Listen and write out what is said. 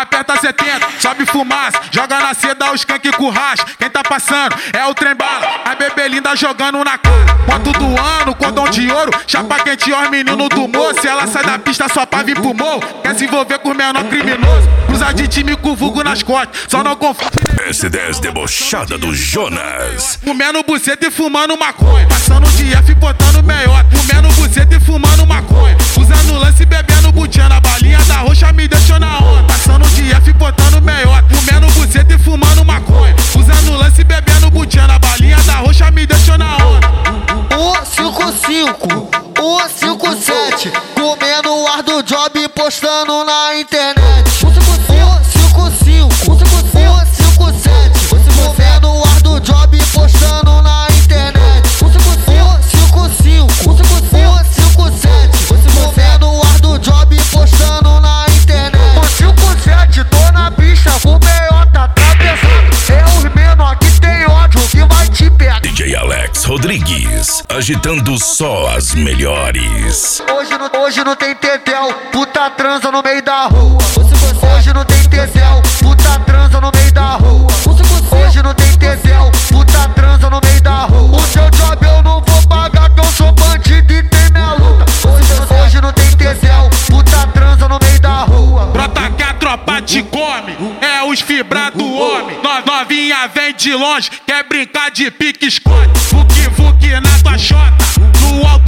aperta 70, sobe fumaça, joga na seda os skunk com racha. Quem tá passando é o trem bala, a bebê linda jogando na cor. Ponto do ano, cordão de ouro, chapa quente, ó, menino do moço. Se ela sai da pista só pra vir pro morro, quer se envolver com o menor criminoso. Cruza de time com o vulgo nas costas, só não confia. S10 debochada do Jonas. Comendo buceta e fumando maconha, passando de F botando meiota. Comendo buceta e fumando maconha, usando lance e bebendo butiana. A balinha da roxa me deixou na onda, passando de F botando meiota. Comendo buceta e fumando maconha, usando lance e bebendo butiana. A balinha da roxa me deixou na onda. 155, 157, comendo o ar do job e postando na internet. 155, 157, comendo o ar do job e postando na internet. 155, 157, comendo o ar do job e postando na internet. 157, tô na pista com meiota atravessado. É os menor que tem ódio que vai te pegar. DJ Alex Rodrigues, agitando só as melhores. Hoje não tem tetel, puta transa no meio da rua. Hoje não tem tetel, puta transa no meio da rua. Hoje não tem tetel, puta transa no meio da rua. O seu job eu não vou pagar, que eu sou bandido e tem minha luta. Hoje não tem tetel, puta transa no meio da rua. Brota que a tropa te come, é os fibra do homem. Novinha vem de longe, quer brincar de pique-esconde. Vuki na tua chota, no alto